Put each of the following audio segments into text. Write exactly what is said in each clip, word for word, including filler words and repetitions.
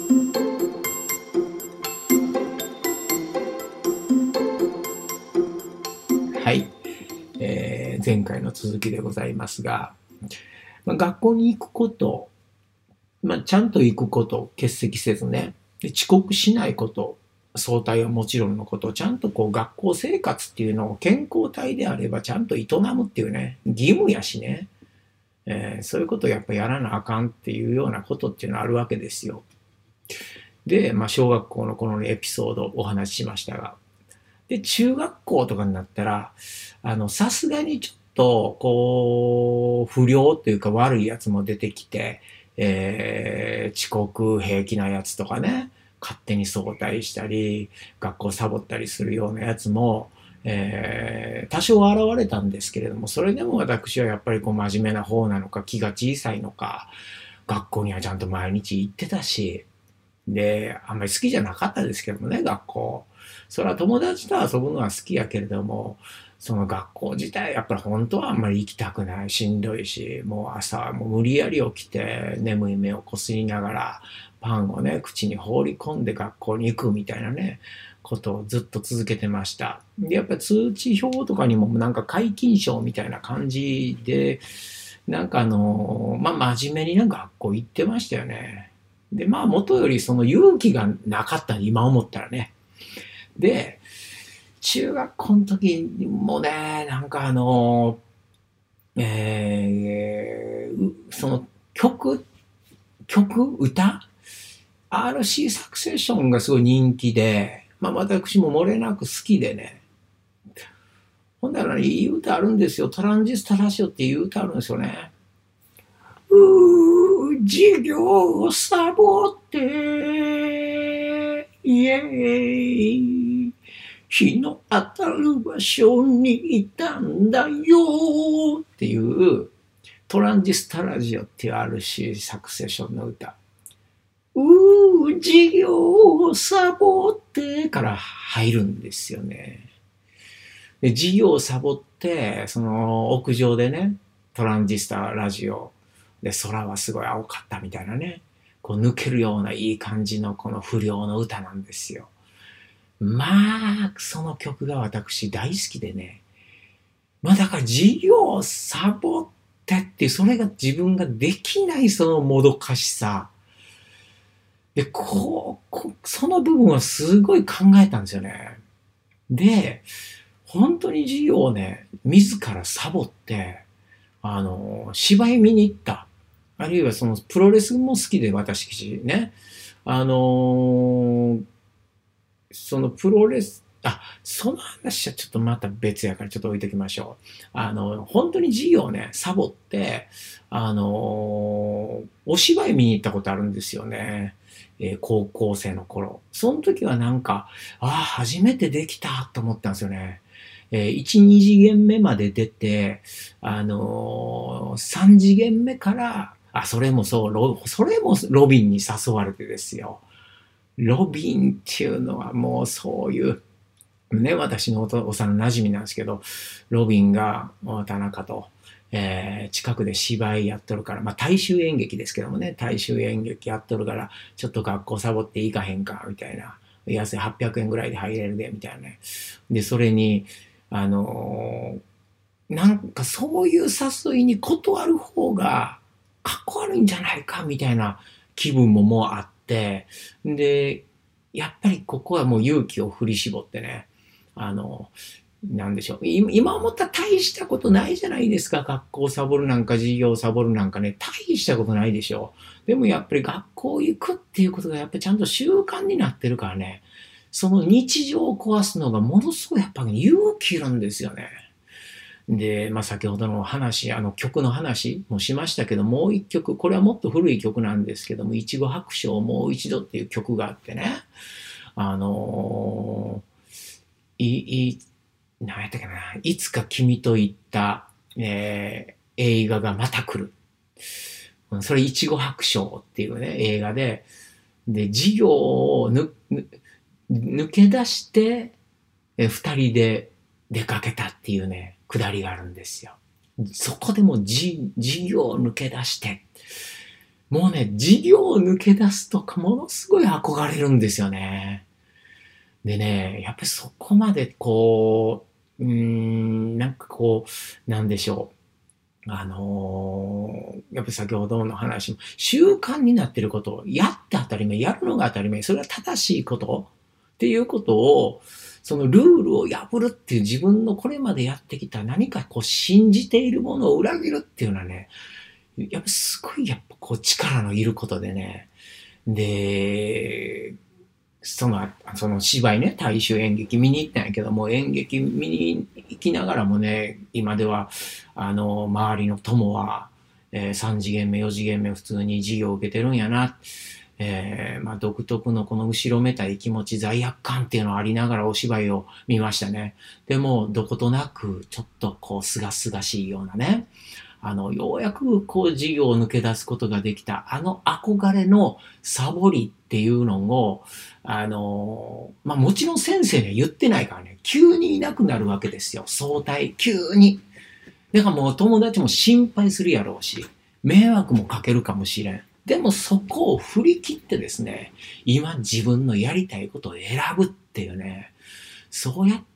はい、えー前回の続きでございますが、まあ、学校に行くこと、まあ、ちゃんと行くこと、欠席せずね、で遅刻しないこと、早退はもちろんのこと、ちゃんとこう学校生活っていうのを健康体であればちゃんと営むっていうね、義務やしね、えーそういうことをやっぱやらなあかんっていうようなことっていうのはあるわけですよ。で、まあ、小学校のこのエピソードをお話ししましたが、で、中学校とかになったら、あの、さすがにちょっと、こう、不良というか悪いやつも出てきて、えー遅刻平気なやつとかね、勝手に早退したり、学校サボったりするようなやつも、えー多少現れたんですけれども、それでも私はやっぱりこう真面目な方なのか、気が小さいのか、学校にはちゃんと毎日行ってたし、で、あんまり好きじゃなかったですけどもね、学校。それは友達と遊ぶのは好きやけれども、その学校自体やっぱり本当はあんまり行きたくない、しんどいし、もう朝もう無理やり起きて眠い目をこすりながらパンをね、口に放り込んで学校に行くみたいなね、ことをずっと続けてました。で、やっぱり通知表とかにもなんか皆勤賞みたいな感じで、なんかあの、まあ真面目になんか学校行ってましたよね。で、まあ元よりその勇気がなかった今思ったらね。で、中学校の時もね、なんかあの、えーうその曲、曲、歌 ?アールシー サクセッションがすごい人気で、まあ私も漏れなく好きでね。ほんだらいい歌あるんですよ。トランジスタラジオっていう歌あるんですよね。うー、授業をサボって、イエーイ。日の当たる場所にいたんだよっていうトランジスタラジオっていう アールシー サクセッションの歌。うー、授業をサボってから入るんですよね。で、授業をサボって、その屋上でね、トランジスタラジオで空はすごい青かったみたいなね、こう抜けるようないい感じのこの不良の歌なんですよ。まあ、その曲が私大好きでね。まあだから授業をサボってって、それが自分ができないそのもどかしさ。で、こう、こその部分はすごい考えたんですよね。で、本当に授業をね、自らサボって、あの、芝居見に行った。あるいはそのプロレスも好きで私ね。あのそのプロレス、あ、その話はちょっとまた別やからちょっと置いときましょう。あの、本当に授業をね、サボって、あのお芝居見に行ったことあるんですよね。えー高校生の頃。その時はなんか、ああ、初めてできたと思ったんですよね。えー、いち、に次元目まで出て、あのー、さん次元目から、あ、それもそう、ロそれもロビンに誘われてですよ。ロビンっていうのはもうそういう、ね、私の幼馴染なんですけど、ロビンが田中と、えー近くで芝居やっとるから、まあ大衆演劇ですけどもね、大衆演劇やっとるから、ちょっと学校サボっていかへんか、みたいな。安いはっぴゃくえんぐらいで入れるで、みたいなね。で、それに、あのーなんかそういう誘いに断る方が、かっこ悪いんじゃないか、みたいな気分ももうあって、で、やっぱりここはもう勇気を振り絞ってね、あの、なんでしょう。い今思ったら大したことないじゃないですか。学校サボるなんか授業サボるなんかね、大したことないでしょう。でもやっぱり学校行くっていうことがやっぱりちゃんと習慣になってるからね、その日常を壊すのがものすごいやっぱり勇気いるんですよね。で、まあ、先ほどの話、あの曲の話もしましたけど、もう一曲、これはもっと古い曲なんですけども、いちご白書をもう一度っていう曲があってね、あのーい、い、何やったっけな、いつか君と言った、えー映画がまた来る。うんそれ、いちご白書っていうね、映画で、で、授業をぬぬ抜け出して、え二人で出かけたっていうね、くだりがあるんですよ。そこでもじ授業を抜け出して、 もうね、事業を抜け出すとかものすごい憧れるんですよね。でね、やっぱりそこまでこう、うーん、なんかこう、なんでしょう。あのーやっぱり先ほどの話も、習慣になっていることをやって当たり前、やるのが当たり前、それは正しいことっていうことを、そのルールを破るっていう自分のこれまでやってきた何かこう信じているものを裏切るっていうのはね、やっぱすごいやっぱこう力のいることでね。で、その、その芝居ね、大衆演劇見に行ったんやけども、演劇見に行きながらもね、今では、あの、周りの友は、えー、さん次元目、よん次元目普通に授業を受けてるんやな。えー、まあ独特のこの後ろめたい気持ち、罪悪感っていうのがありながらお芝居を見ましたね。でも、どことなく、ちょっとこう、すがすがしいようなね。あの、ようやくこう授業を抜け出すことができた、あの憧れのサボりっていうのを、あの、まあ、もちろん先生には言ってないからね、急にいなくなるわけですよ、早退、急に。だからもう友達も心配するやろうし、迷惑もかけるかもしれん。でもそこを振り切ってですね、今自分のやりたいことを選ぶっていうね、そうやって、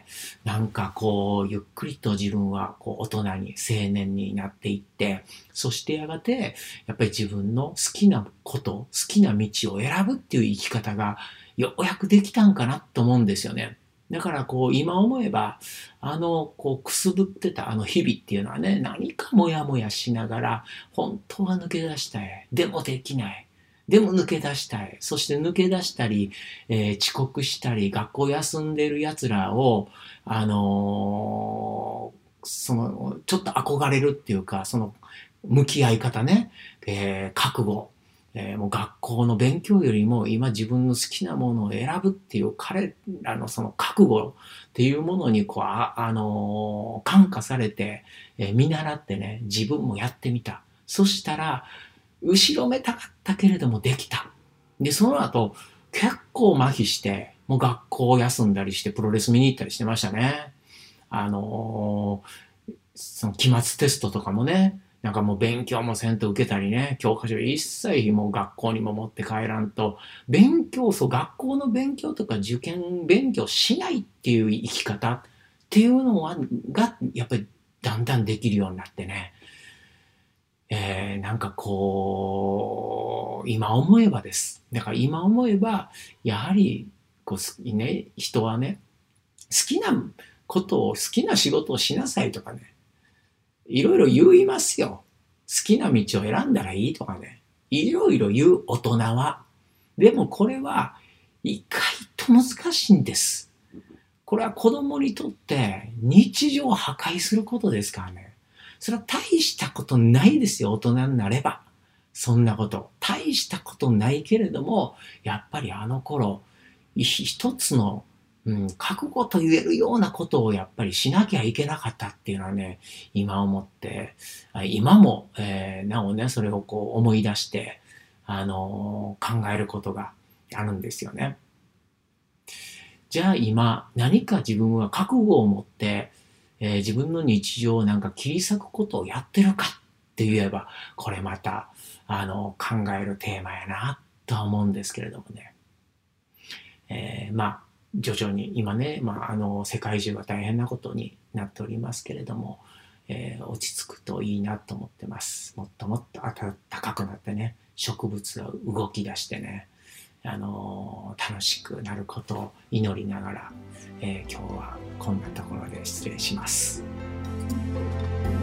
なんかこう、ゆっくりと自分はこう大人に、青年になっていって、そしてやがて、やっぱり自分の好きなこと、好きな道を選ぶっていう生き方が、ようやくできたんかなと思うんですよね。だからこう、今思えば、あの、こう、くすぶってたあの日々っていうのはね、何かモヤモヤしながら、本当は抜け出したい。でもできない。でも抜け出したい。そして抜け出したり、えー遅刻したり、学校休んでる奴らを、あのーその、ちょっと憧れるっていうか、その、向き合い方ね、えー覚悟、えーもう学校の勉強よりも今自分の好きなものを選ぶっていう彼らのその覚悟っていうものにこう、あ、あのー感化されて、えー見習ってね、自分もやってみた。そしたら、後ろめたかったけれどもできた。で、その後、結構麻痺して、もう学校を休んだりして、プロレス見に行ったりしてましたね。あのーその期末テストとかもね、なんかもう勉強もせんと受けたりね、教科書一切もう学校にも持って帰らんと、勉強、そう、学校の勉強とか受験勉強しないっていう生き方っていうのは、が、やっぱりだんだんできるようになってね、えー、なんかこう、今思えばです。だから今思えば、やはり、こう、ね、人はね、好きなことを、好きな仕事をしなさいとかね、いろいろ言いますよ。好きな道を選んだらいいとかね、いろいろ言う大人は。でもこれは、意外と難しいんです。これは子供にとって日常を破壊することですからね。それは大したことないですよ、大人になれば。そんなこと。大したことないけれども、やっぱりあの頃、一つの、うん、覚悟と言えるようなことをやっぱりしなきゃいけなかったっていうのはね、今思って、今も、えー、なおね、それをこう思い出して、あのー考えることがあるんですよね。じゃあ今、何か自分は覚悟を持って、えー自分の日常をなんか切り裂くことをやってるかって言えば、これまた、あの、考えるテーマやな、とは思うんですけれどもね。えーまあ、徐々に今ね、まあ、あの、世界中が大変なことになっておりますけれども、えー落ち着くといいなと思ってます。もっともっと暖かくなってね、植物が動き出してね、あのー楽しくなることを祈りながら、えー今日はこんなところで失礼します。